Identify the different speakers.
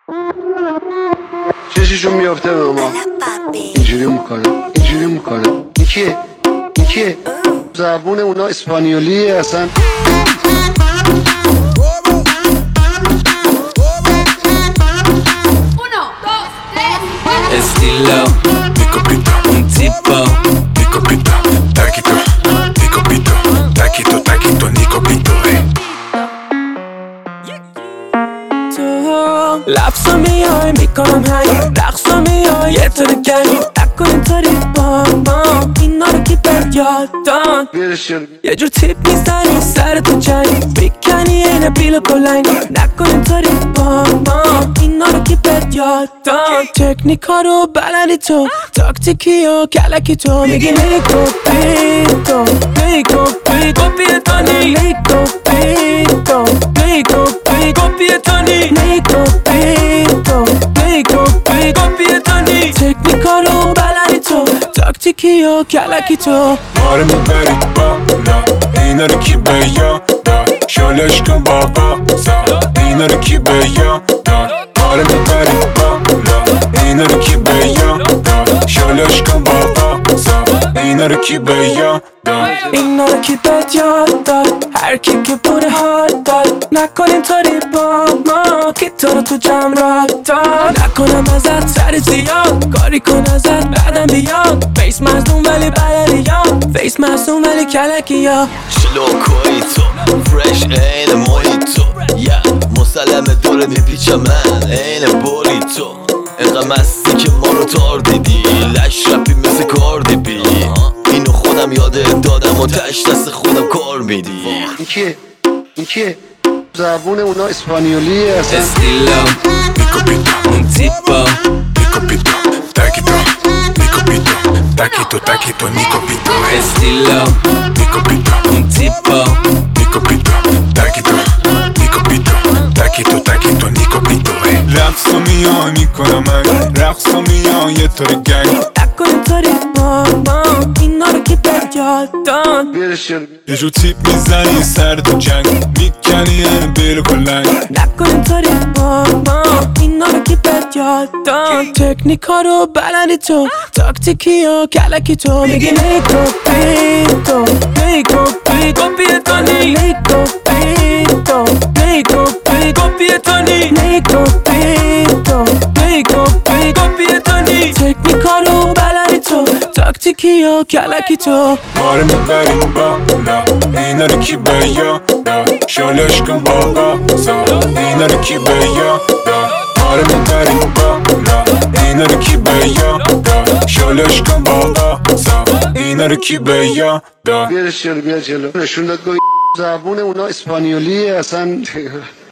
Speaker 1: چششون میافته به ما، اینجوری میکنه. این کیه؟ زبون اونا اسپانیولیه اصلا.
Speaker 2: Estilo, mi copito, un tipo, mi copito, taquito, mi copito, taquito, ni copito, لفظا میای میکنم هنگ رقصا میای یه طور گنگ نکن اینطوری با اینا رو کی بهت یاد داد یه جور تیپ میزنی سر تو جنگ میکنی اینه بیل بلنگ نکن اینطوری با اینا رو کی بهت یاد داد تکنیکا رو بلدی تو تاکتیکی و کلکی تو میگی نیکوپیتو پیتونی پیتونی تکنیکا رو بلدی تو تاکتیکی و کلکی تو
Speaker 3: ما رو میبری بالا اینا رو کی به یاد داد شالش کن بابا اینا رو کی به یاد داد ما رو میبری بالا اینا رو کی به یاد داد شالش کن بابا اینا رو کی به یاد داد
Speaker 2: اینا رو کی بهت یاد داد هر کی که بوده حال داد نکن اینطوری با ما که تو رو تو جمع را داد نکنم ازت سر زیاد کاری کن ازت بعدم بیاد فیس مصدوم ولی بلدی یاد فیس مصدوم ولی کلکی یا
Speaker 4: شلوکوی تو فرش این مویتو مسلمه داره میپیچم من این بولی تو اینقدر مستی که ما رو تار دیدی لش رپی مثل کاردی بی اینو خودم یاده دادم و تش دست خودم کار میدی
Speaker 1: این کیه؟ زبون اونا اسپانیولیه اصلا.
Speaker 2: Estilo,
Speaker 3: mi copito,
Speaker 2: un tipo,
Speaker 3: mi copito, taquito, ni copito,
Speaker 2: estilo,
Speaker 3: mi copito,
Speaker 2: un tipo,
Speaker 3: mi copito, taquito, ni copito, رقصو میان میکنم من رقصو میان یه طور گنگ
Speaker 2: نکن اینطوری با اینا رو کی بهت یاد داد
Speaker 3: یه جو تیپ میزنی سر تو جنگ میکنی یه بیل کلنگ
Speaker 2: نکن اینطوری با اینا رو کی بهت یاد داد تکنیکا رو بلدی تو تاکتیکی و کلکی تو میگی نیکوپیتو پیتونی تکنیکا رو بلدی تو تاکتیکی و کلکی تو
Speaker 3: ما رو میبری بالا اینا رو کی به یاد داد شالش کن بابا اینا رو کی به یاد داد ما رو میبری بالا اینا رو کی به یاد داد شالش کن بابا اینا رو کی به یاد داد
Speaker 1: بیا جلو نشون داد زبون اونا اسپانیولیه اصلا.